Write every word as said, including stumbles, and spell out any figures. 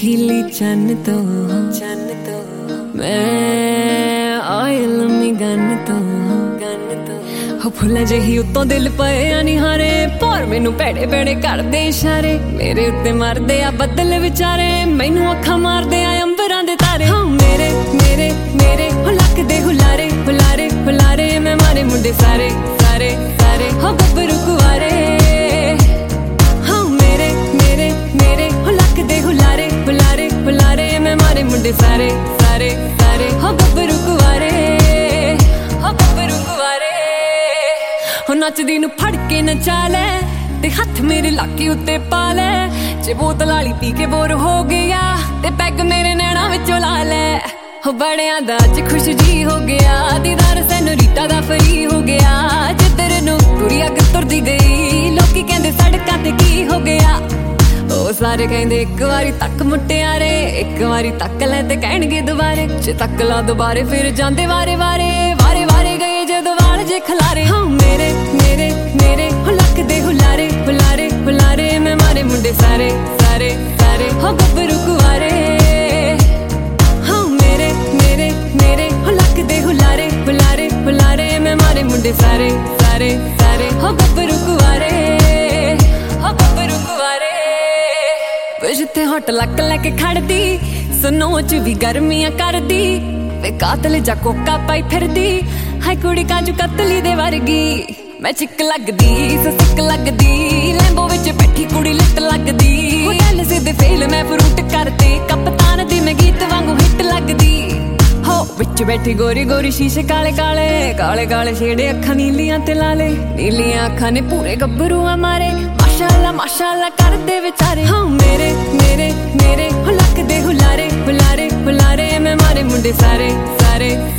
चमकीली चन तो चन तो मैं आए लम्मी गन तो गन तो हो फुल्ला जही उत्तों दिल पए निहारे पर मैनू भैड़े भैड़े करदे इशारे मेरे उत्ते मारदे आ बदल विचारे मैनू अखां मारदे आ अंबरां दे तारे हाँ मेरे मेरे मेरे हो लकदे हुलारे हुलारे हुलारे मैं मारे मुंडे सारे सारे सारे हो गब्बरू कुआरे हाँ मेरे मेरे मेरे हो लकदे हुलारे हुलारे हुलारे मैं मारे मुंडे सारे सारे सारे हो गब्बरू कुआरे हो गब्बरू कुआरे हो नचदी नू फड़ के नचा लै ते हथ मेरे लाके उत्ते पा लै जे बोतल आली पी के बोर हो गया ते पैग मेरे नैना विचों ला लै हो बड़ियां दा अज खुश जी हो गया दीदार सैनोरीटा दा फ्री हो गया जिधर नू कुड़ी अग तुरदी गई लोकी कहंदे सड़कां ते की हो गया ओ सारे कहंदे एक वारी तक मुटियारे एक वारी तक लै ते कहणगे दुबारे जे तक ला दुबारे फिर जांदे वारे वारे वारे वारे गए जदों वाल जे खलारे हाँ मेरे मेरे मेरे हो लकदे हुलारे हुलारे हुलारे मैं मारे मुंडे सारे सारे सारे हो गब्बरू कुआरे हाँ मेरे मेरे मेरे हो लकदे हुलारे हुलारे हुलारे मैं मारे मुंडे सारे सारे सारे हो गब्बरू कुआरे हो गब्बरू कुआरे जिथे हट लक लैके खड़दी सुनो च भी गर्मियां करदी वे कातल जा कोका पाई फिरदी हाय कुड़ी काजू कतली दे वर्गी मैं चिक लगदी सिक लगदी लैंबो विच बैठी कुड़ी लिट लगदी होटल सिद्धे फेल मैं फ्रूट करते कप्तान दी मैं गीत वांगू हिट लगदी हो विच बैठी गोरी गोरी शीशे काले काले काले काले छेड़े अखां नीलियां ते लाले नीलियां अखां ने पूरे गब्बरू मारे माशाअल्लाह माशाअल्लाह करदे विचारे हाँ मेरे मेरे मेरे हो लकदे हुलारे हुलारे हुलारे मैं मारे मुंडे सारे सारे